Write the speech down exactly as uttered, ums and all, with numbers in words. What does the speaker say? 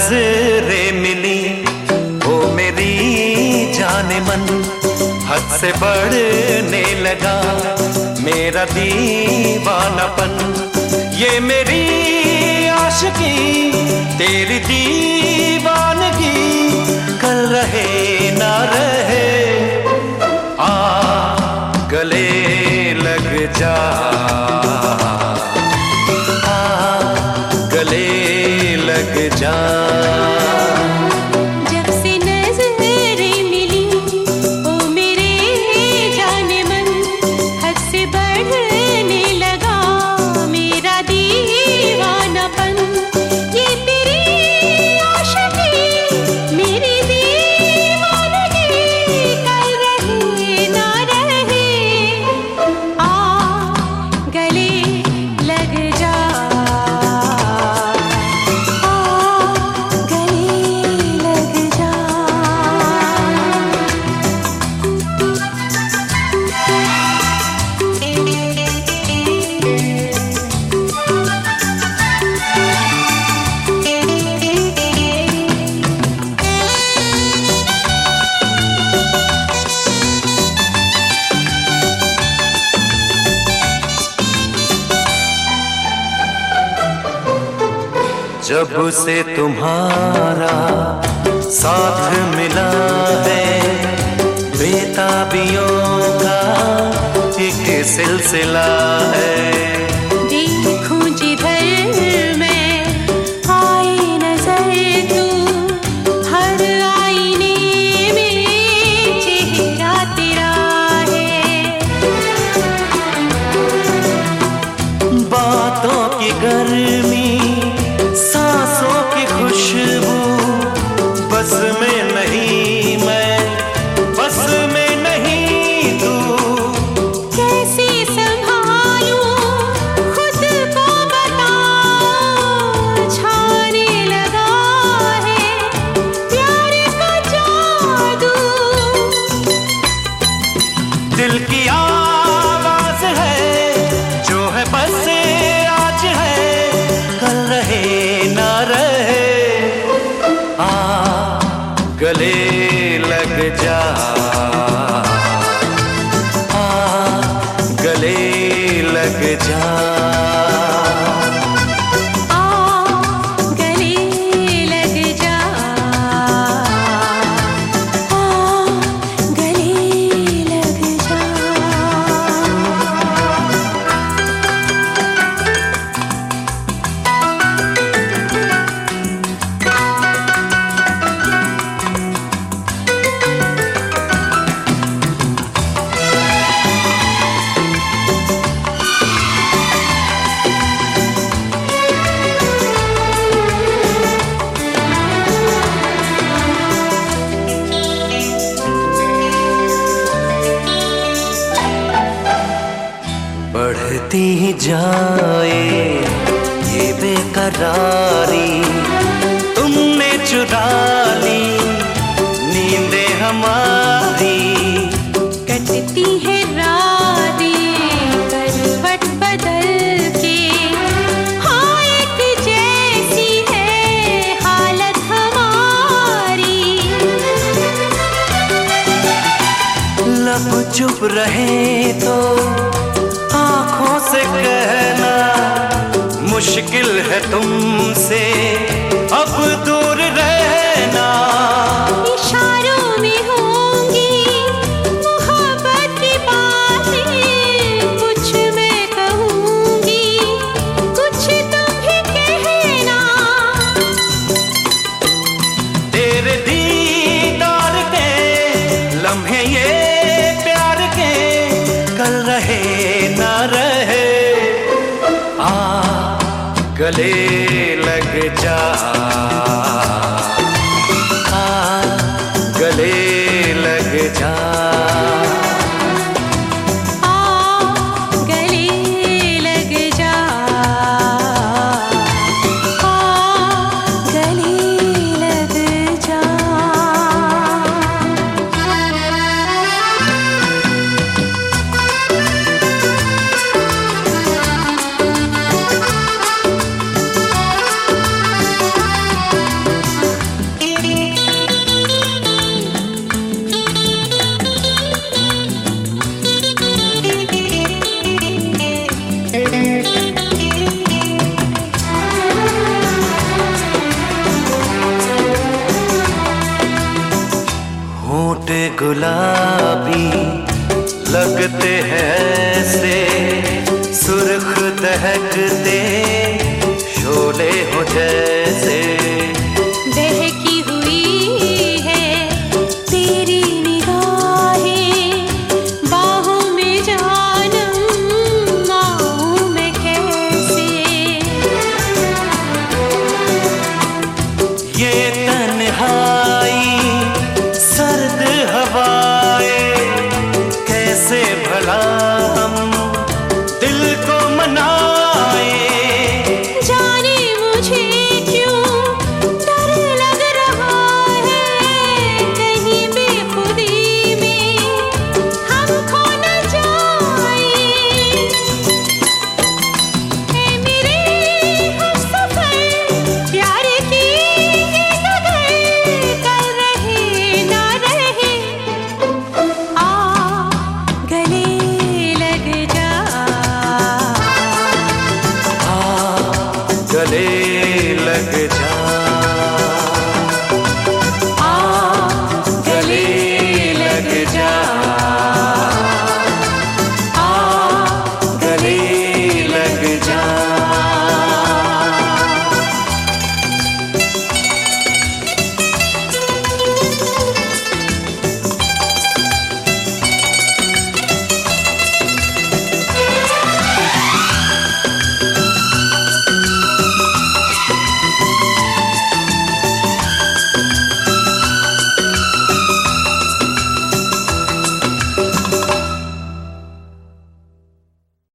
नजरें मिली वो मेरी जाने मन, हद से बढ़ने लगा मेरा दीवानापन। ये मेरी आशिकी तेरी दीवानगी, कल रहे ना रहे, आ गले लग जा, आ गले लग जा। जब से तुम्हारा साथ मिला है, बेताबियों का एक सिलसिला है। देखूं जिधर मैं आए नजर तू, हर आईने में चेहरा तेरा है। बातों की गर्मी, सांसों की खुशबू, बस में नहीं मैं, बस में नहीं तू। कैसे संभालूं खुद को बता, छाने लगा है प्यार का जादू। दिल की आवाज है जो है बस आज है, कल रहे ना रहे, आ गले लग जा, आ गले लग जा। बढ़ती जाए ये बेकरारी, तुमने चुरा ली नींदें हमारी। कटती है रातें करवट बदल के, हाँ एक जैसी है हालत हमारी। लब चुप रहे तो आँखों से कहना, मुश्किल है तुमसे अब दूर रहना। इशारों में होंगी मोहब्बत की बातें, कुछ मैं कहूँगी कुछ तुम भी कहना। तेरे दीदार के लम्हे ये प्यार के, कल रहे ना रहे, आ गले लग जा, आ गले लग जा। आ गले लग जा, आ गले लग जा। गुलाबी लगते हैं से सुर्ख दहकते शोले हो जैसे। बहकी हुई है तेरी निगाहें, बाहों में जानम आऊं मैं कैसे। ये तन्हाई सर्द हवाएं कैसे भला हम दिल को मनाए। जाने मुझे क्यों डर लग रहा है, कहीं बेखुदी में हम खो न जाए। ऐ मेरे हमसफर प्यार की ये डगर, कर रहे ना रहे आ गले लग जा। गले लग जा।